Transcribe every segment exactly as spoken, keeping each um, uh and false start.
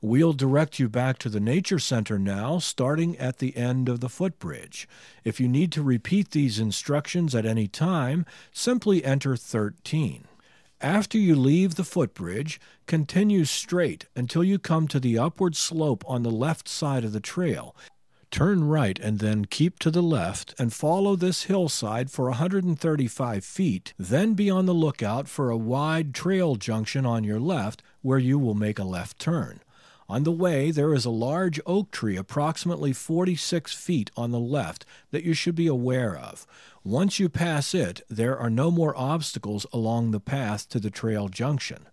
We'll direct you back to the Nature Center now, starting at the end of the footbridge. If you need to repeat these instructions at any time, simply enter thirteen. After you leave the footbridge, continue straight until you come to the upward slope on the left side of the trail. Turn right and then keep to the left and follow this hillside for one hundred thirty-five feet. Then be on the lookout for a wide trail junction on your left where you will make a left turn. On the way, there is a large oak tree approximately forty-six feet on the left that you should be aware of. Once you pass it, there are no more obstacles along the path to the trail junction.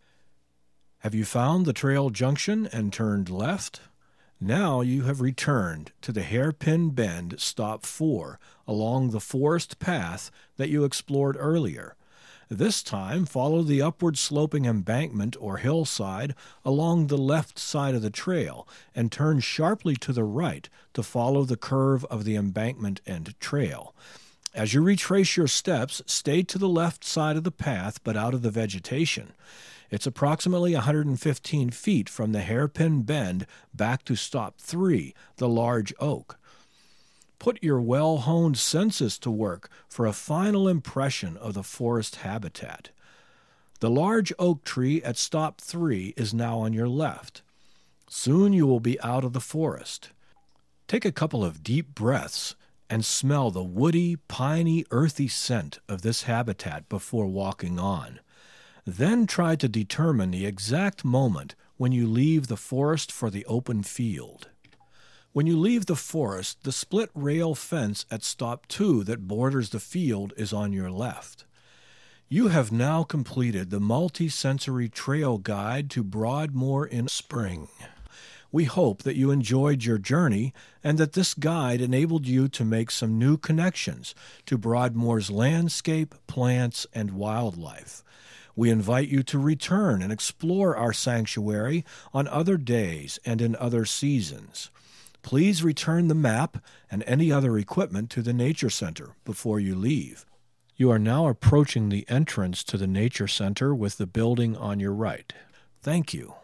Have you found the trail junction and turned left? Now you have returned to the hairpin bend stop four along the forest path that you explored earlier. This time, follow the upward sloping embankment or hillside along the left side of the trail and turn sharply to the right to follow the curve of the embankment and trail. As you retrace your steps, stay to the left side of the path but out of the vegetation. It's approximately one hundred fifteen feet from the hairpin bend back to stop three, the large oak. Put your well-honed senses to work for a final impression of the forest habitat. The large oak tree at stop three is now on your left. Soon you will be out of the forest. Take a couple of deep breaths and smell the woody, piney, earthy scent of this habitat before walking on. Then try to determine the exact moment when you leave the forest for the open field. When you leave the forest, the split rail fence at stop two that borders the field is on your left. You have now completed the multi-sensory trail guide to Broadmoor in spring. We hope that you enjoyed your journey and that this guide enabled you to make some new connections to Broadmoor's landscape, plants, and wildlife. We invite you to return and explore our sanctuary on other days and in other seasons. Please return the map and any other equipment to the Nature Center before you leave. You are now approaching the entrance to the Nature Center with the building on your right. Thank you.